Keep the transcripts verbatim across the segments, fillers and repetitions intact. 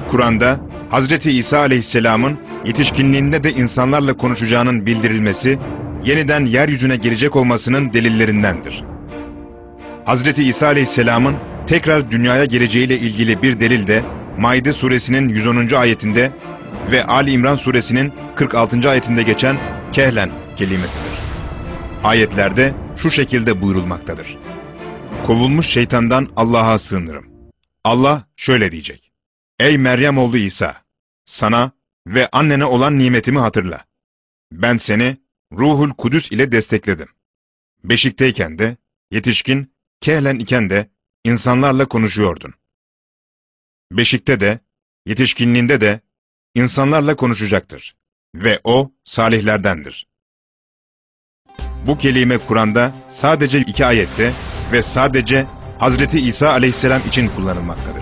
Kur'an'da Hazreti İsa Aleyhisselam'ın yetişkinliğinde de insanlarla konuşacağının bildirilmesi, yeniden yeryüzüne gelecek olmasının delillerindendir. Hazreti İsa Aleyhisselam'ın tekrar dünyaya geleceğiyle ilgili bir delil de Maide suresinin yüz onuncu ayetinde ve Ali İmran suresinin kırk altıncı ayetinde geçen kehlen kelimesidir. Ayetlerde şu şekilde buyurulmaktadır: Kovulmuş şeytandan Allah'a sığınırım. Allah şöyle diyecek: Ey Meryem oğlu İsa! Sana ve annene olan nimetimi hatırla. Ben seni Ruhul Kudüs ile destekledim. Beşikteyken de, yetişkin, kehlen iken de insanlarla konuşuyordun. Beşikte de, yetişkinliğinde de insanlarla konuşacaktır. Ve o salihlerdendir. Bu kelime Kur'an'da sadece iki ayette ve sadece Hazreti İsa Aleyhisselam için kullanılmaktadır.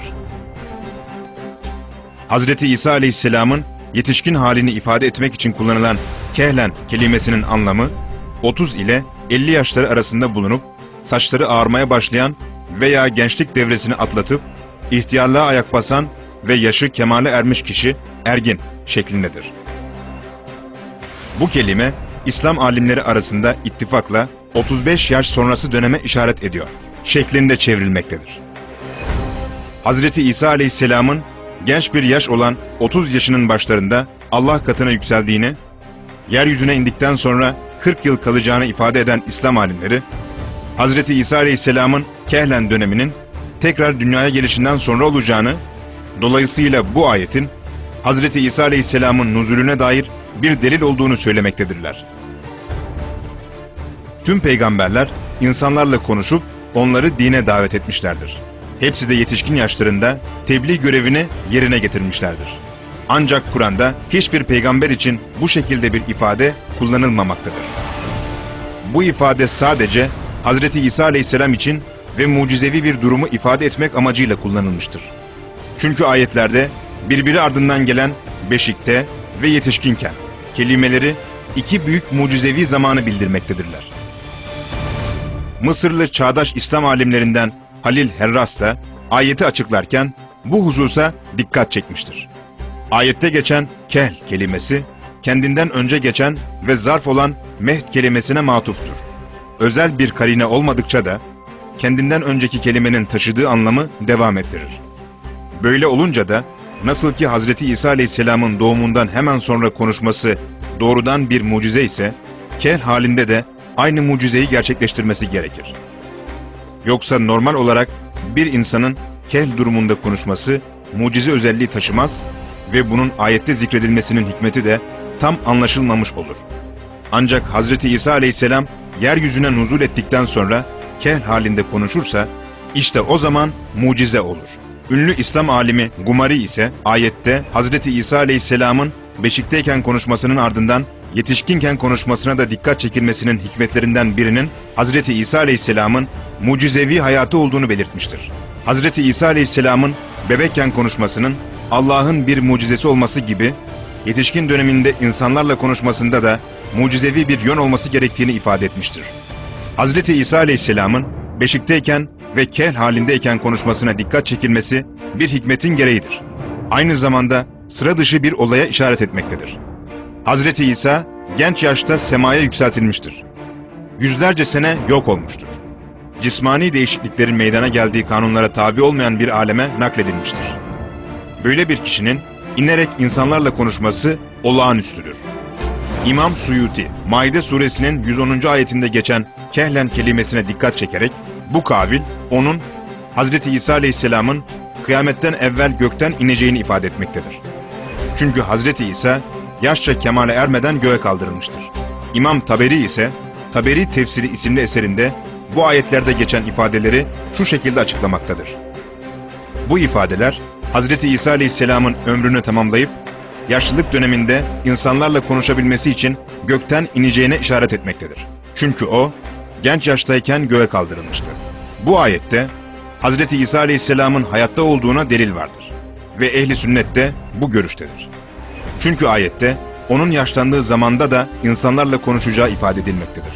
Hazreti İsa Aleyhisselam'ın yetişkin halini ifade etmek için kullanılan kehlen kelimesinin anlamı, otuz ile elli yaşları arasında bulunup saçları ağarmaya başlayan veya gençlik devresini atlatıp ihtiyarlığa ayak basan ve yaşı kemale ermiş kişi ergin şeklindedir. Bu kelime İslam alimleri arasında ittifakla otuz beş yaş sonrası döneme işaret ediyor şeklinde çevrilmektedir. Hazreti İsa Aleyhisselam'ın genç bir yaş olan otuz yaşının başlarında Allah katına yükseldiğini, yeryüzüne indikten sonra kırk yıl kalacağını ifade eden İslam alimleri, Hazreti İsa Aleyhisselam'ın kehlen döneminin tekrar dünyaya gelişinden sonra olacağını, dolayısıyla bu ayetin Hazreti İsa Aleyhisselam'ın nuzulüne dair bir delil olduğunu söylemektedirler. Tüm peygamberler insanlarla konuşup onları dine davet etmişlerdir. Hepsi de yetişkin yaşlarında tebliğ görevini yerine getirmişlerdir. Ancak Kur'an'da hiçbir peygamber için bu şekilde bir ifade kullanılmamaktadır. Bu ifade sadece Hazreti İsa Aleyhisselam için ve mucizevi bir durumu ifade etmek amacıyla kullanılmıştır. Çünkü ayetlerde birbiri ardından gelen beşikte ve yetişkinken kelimeleri iki büyük mucizevi zamanı bildirmektedirler. Mısırlı çağdaş İslam alimlerinden Halil Herras da ayeti açıklarken bu hususa dikkat çekmiştir. Ayette geçen kehl kelimesi, kendinden önce geçen ve zarf olan mehd kelimesine matuftur. Özel bir karine olmadıkça da kendinden önceki kelimenin taşıdığı anlamı devam ettirir. Böyle olunca da nasıl ki Hazreti İsa Aleyhisselam'ın doğumundan hemen sonra konuşması doğrudan bir mucize ise, kehl halinde de aynı mucizeyi gerçekleştirmesi gerekir. Yoksa normal olarak bir insanın kehl durumunda konuşması mucize özelliği taşımaz ve bunun ayette zikredilmesinin hikmeti de tam anlaşılmamış olur. Ancak Hazreti İsa Aleyhisselam yeryüzüne nuzul ettikten sonra kehl halinde konuşursa, işte o zaman mucize olur. Ünlü İslam alimi Gumari ise ayette Hazreti İsa Aleyhisselam'ın beşikteyken konuşmasının ardından yetişkinken konuşmasına da dikkat çekilmesinin hikmetlerinden birinin Hazreti İsa Aleyhisselam'ın mucizevi hayatı olduğunu belirtmiştir. Hazreti İsa Aleyhisselam'ın bebekken konuşmasının Allah'ın bir mucizesi olması gibi, yetişkin döneminde insanlarla konuşmasında da mucizevi bir yön olması gerektiğini ifade etmiştir. Hazreti İsa Aleyhisselam'ın beşikteyken ve kehl halindeyken konuşmasına dikkat çekilmesi bir hikmetin gereğidir. Aynı zamanda sıra dışı bir olaya işaret etmektedir. Hazreti İsa genç yaşta semaya yükseltilmiştir. Yüzlerce sene yok olmuştur. Cismani değişikliklerin meydana geldiği kanunlara tabi olmayan bir aleme nakledilmiştir. Böyle bir kişinin inerek insanlarla konuşması olağanüstüdür. İmam Suyuti, Maide suresinin yüz onuncu ayetinde geçen kehlen kelimesine dikkat çekerek, bu kavil, onun, Hazreti İsa Aleyhisselam'ın kıyametten evvel gökten ineceğini ifade etmektedir. Çünkü Hazreti İsa, yaşça kemale ermeden göğe kaldırılmıştır. İmam Taberi ise, Taberi Tefsiri isimli eserinde, bu ayetlerde geçen ifadeleri şu şekilde açıklamaktadır. Bu ifadeler, Hazreti İsa Aleyhisselam'ın ömrünü tamamlayıp, yaşlılık döneminde insanlarla konuşabilmesi için gökten ineceğine işaret etmektedir. Çünkü o, genç yaştayken göğe kaldırılmıştı. Bu ayette, Hazreti İsa Aleyhisselam'ın hayatta olduğuna delil vardır. Ve ehli sünnet de bu görüştedir. Çünkü ayette, onun yaşlandığı zamanda da insanlarla konuşacağı ifade edilmektedir.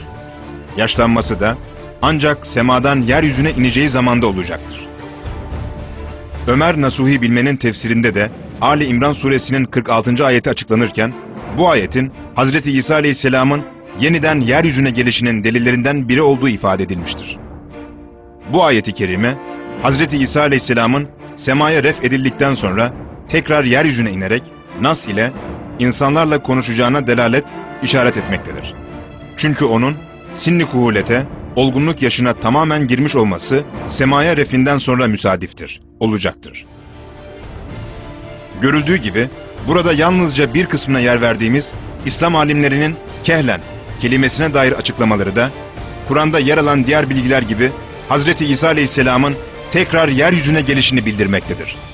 Yaşlanması da ancak semadan yeryüzüne ineceği zamanda olacaktır. Ömer Nasuhi Bilmen'in tefsirinde de Ali İmran suresinin kırk altıncı ayeti açıklanırken, bu ayetin Hazreti İsa Aleyhisselam'ın yeniden yeryüzüne gelişinin delillerinden biri olduğu ifade edilmiştir. Bu ayeti kerime, Hazreti İsa Aleyhisselam'ın semaya ref edildikten sonra tekrar yeryüzüne inerek nas ile insanlarla konuşacağına delalet, işaret etmektedir. Çünkü onun sinni kuhulete, olgunluk yaşına tamamen girmiş olması semaya refinden sonra müsadiftir, olacaktır. Görüldüğü gibi burada yalnızca bir kısmına yer verdiğimiz İslam alimlerinin kehlen kelimesine dair açıklamaları da Kur'an'da yer alan diğer bilgiler gibi Hazreti İsa Aleyhisselam'ın tekrar yeryüzüne gelişini bildirmektedir.